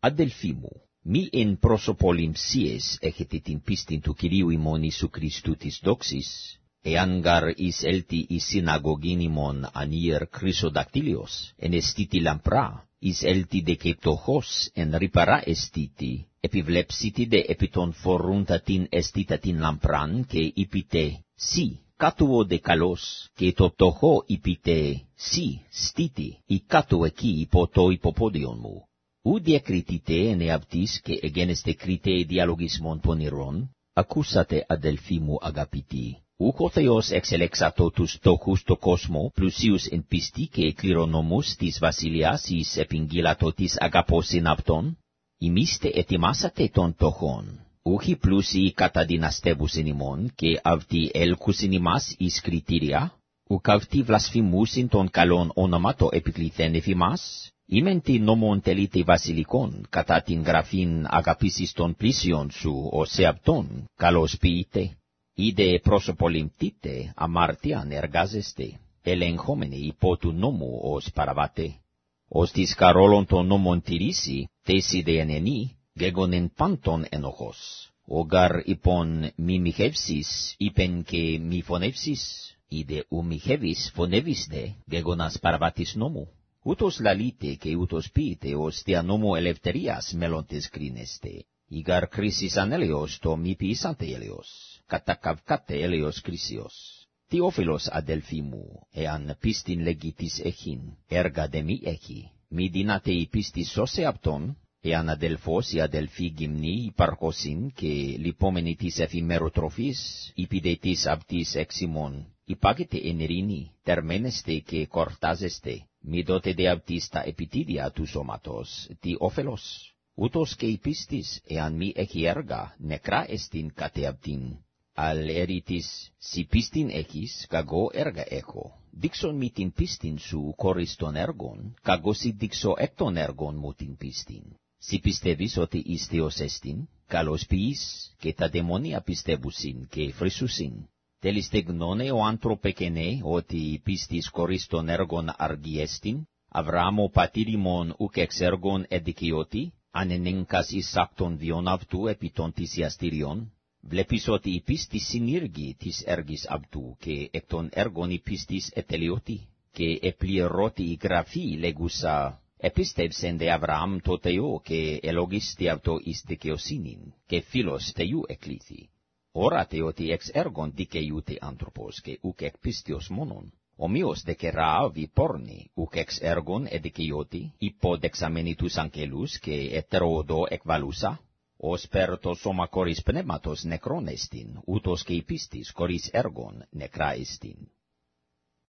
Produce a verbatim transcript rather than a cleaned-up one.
Adelphimu, mi en prosopolim sies έχετε την πίστην του Κυρίου ημών Ιησού Χριστού της δόξης, εάν γαρ εις έλθει εις συναγωγήν ημών ανήρ χρυσοδακτήλιος, εν εστίτη λαμπρά, εις έλθει δε και πτωχός, εν ρυπαρά εστίτη, επιβλέψητη δε επί των φορούντα την εστίτα την λαμπράν, και είπητε, σι, κάτουο δε καλός, και το πτωχό είπητε, σι, στήτη, ή κάτω εκεί υπό το υποπόδιον μου. Ου διακριτείτε εν εαυτής και εγένεστε κρίτε διαλογισμόν πονηρών, ακούσατε αδελφοί μου αγαπητοί. Ουκ ο Θεός εξελέξατο τους φτωχούς το κόσμο, πλουσίους εν πίστη και κληρονόμους της βασιλιάς εις επιγγείλατο της αγαπώσιν αυτών, ημίστε ετοιμάσατε των φτωχών. Ούχοι πλούσιοι καταδυναστεύουσιν ημών, και αυτοί έλκουσιν ημάς εις κριτήρια, ουκ αυτοί βλασφημούσιν τον καλόν όνοματο επικληθέν εφ' ημάς, Ήμεν την νόμον τελείτε βασιλικών, κατά την γραφήν αγαπήσεις των πλήσιων σου, ως εαυτόν, καλώς ποιείτε. Είδε προσωπολυμπτείτε, αμάρτιαν εργάζεστε, ελεγχόμενοι υπό του νόμου ως παραβάτε. Ως της καρόλων των νόμων τηρήσει, θέση δε ενενή, γέγονεν πάντων ενοχός. Ογαρ υπον μη μοιχεύσεις, είπεν και μη φωνεύσεις, είδε ου μοιχεύεις φωνεύεις δε, γέγονας παραβάτης νόμου. Ούτως λαλείτε και ούτως πείτε, ως δια νόμου ελευθερίας μέλλοντες κρίνεστε. Ήγαρ κρίσεις ανέλεος το μη ποιήσαντε έλεος, κατακαυκάτε έλεος κρίσιος. Τι όφελος αδελφοί μου, εάν πίστην λέγητης έχειν, έργα δε μη έχει, μη δύναται η πίστη σώσε αυτόν, εάν αδελφός ή αδελφή γυμνή υπαρχώσιν και λυπόμενοι της εφημεροτροφής, υπηδε της αυτής εξημών, υπάγετε εν ειρήνη, τερμένεστε και κορτάζεστε. Μη δότε δε αυτής τα επιτίδια του σώματος, τι όφελος. Ούτως και η πίστης, εάν μη έχει έργα, νεκρά εστιν κατ' αυτήν. Αλ ερήτης, si πίστην έχεις, καγώ έργα έχω. Δείξον μη την πίστην σου χωρίς των έργων, καγώ σι δείξω εκ των έργων μου την πίστην. Si πιστεύεις ότι εις Θεός εστιν, καλώς ποιείς, και τα δαιμόνια πιστεύουσιν και φρυσουσιν. Τελείστε γνώνε ο άνθρωπε και ναι, ότι η πίστης χωρίς των έργων αργή εστιν, Αβραάμ ο πατήρ ημών ουκ εξ έργων εδικαιώτη, αν ενέγκας εις άκτον βιών αυτού επί των θυσιαστηριών, βλέπεις ότι η πίστη συνήργη της έργης αυτού, και εκ των έργων η πίστης ετελειώτη, και επληρώτη η γραφή λέγουσα, επίστευσεν δε Αβραάμ το Θεό, και ελογίστη αυτό εις δικαιοσύνην, και φίλος Θεού εκλήθη. Ώρατε ότι εξ έργων δικαιούται άνθρωπος, και ουκ εκ πίστεως μόνον. Ομοίως δε και Ραάβ η πόρνη, ουκ εξ έργων εδικαιώτη, υποδεξαμένη τους αγγέλους, και ετερόδο εκβαλούσα, ως περ το σώμα χωρίς πνεύματος νεκρόν εστιν, ούτως και η πίστης χωρίς έργων νεκρά εστιν.